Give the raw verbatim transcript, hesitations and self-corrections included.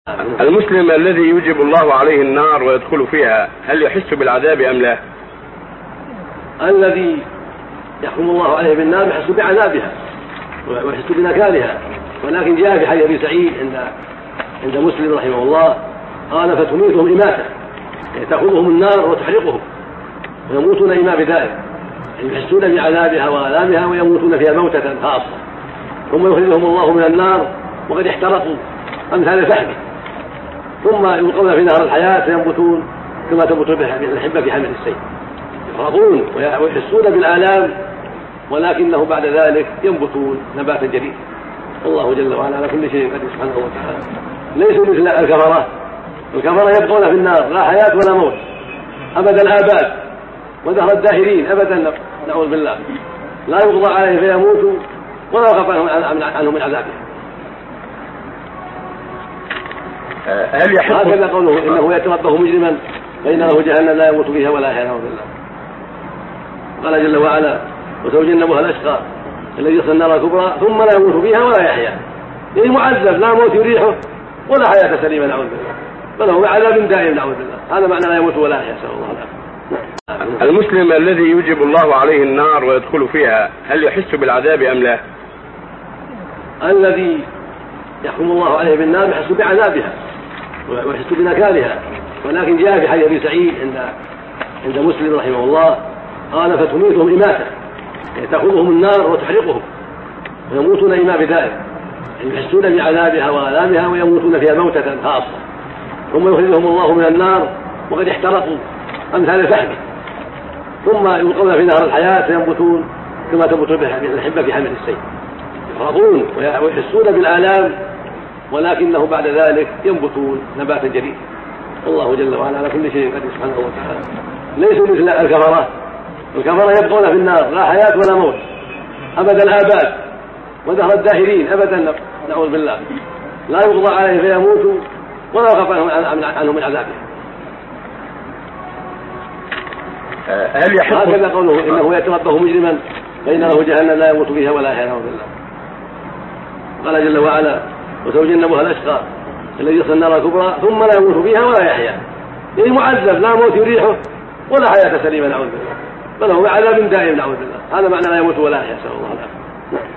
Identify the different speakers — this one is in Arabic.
Speaker 1: المسلم الذي يوجب الله عليه النار ويدخل فيها هل يحس بالعذاب أم لا؟
Speaker 2: الذي يحكم الله عليه بالنار يحس بعذابها ويحس بنكالها، ولكن جاء في حديث ابي سعيد عند عند مسلم رحمه الله قال فتميتهم إماتة، يعني تأخذهم النار وتحرقهم ويموتون إما بذلك، يعني يحسون بعذابها وآلامها ويموتون فيها موتة خاصة، ثم يخرجهم الله من النار وقد احترقوا أمثال الفحم، ثم يلقون في نهر الحياة فينبتون كما تنبت الحبة في حمل السيل، يفرغون ويحسون بالآلام ولكنه بعد ذلك ينبتون نباتا جديدا. الله جل وعلا على كل شيء قدير سبحانه وتعالى. ليسوا مثل الكفرة، الكفرة يبقون في النار لا حياة ولا موت أبدا الآباد ودهر الداهرين أبدا، نعوذ بالله، لا يقضى عليه فيموتوا ولا يخف عنهم من عذابه.
Speaker 1: هل يحق
Speaker 2: هكذا قوله إنه يتربه مجرما فإن له جهنم لا يموت فيها ولا يحيا، نعوذ بالله. قال جل وعلا وسيجنبها الأشقى الذي يصلى النار الكبرى ثم لا يموت فيها ولا يحيا، يعني معذب لا موت يريحه ولا حياة سليمة، نعوذ بالله، بل هو عذاب دائم، نعوذ بالله. هذا معنى لا يموت ولا يحيا، نسأل الله العافية.
Speaker 1: المسلم الذي يوجب الله عليه النار ويدخل فيها هل يحس بالعذاب أم لا؟
Speaker 2: الذي يحكم الله عليه بالنار يحس بعذابها ويحس بنكالها، ولكن جاء في حديث ابي سعيد عند عند مسلم رحمه الله قال فتميتهم إماتة، يعني تأخذهم النار وتحرقهم ويموتون إما بذلك، يعني يحسون بعذابها وآلامها ويموتون فيها موتة خاصة، ثم يخرجهم الله من النار وقد احترقوا أمثال الفحم، ثم يلقون في نهر الحياة فينبتون كما تنبت الحبة في حمل السيل، يفرغون ويحسون بالآلام ولكنه بعد ذلك ينبتون نباتا جديدا. الله جل وعلا على كل شيء قدير سبحانه وتعالى. ليسوا مثل الكفرة، الكفرة يبقون في النار لا حياة ولا موت أبدا الآباد ودهر الداهرين أبدا، نعوذ بالله، لا يقضى عليه فيموتوا ولا يخف عنهم من عذابه.
Speaker 1: هل يحق
Speaker 2: هكذا قوله إنه يتربه مجرما فإن له جهنم لا يموت فيها ولا يحيا، نعوذ بالله. قال جل وعلا وسيجنبها الأشقى الذي يصلى النار الكبرى ثم لا يموت فيها ولا يحيا، يعني معذب لا موت يريحه ولا حياة سليمة، نعوذ بالله، بل هو عذاب دائم، نعوذ بالله. هذا معنى لا يموت ولا يحيا، نسأل الله العافية.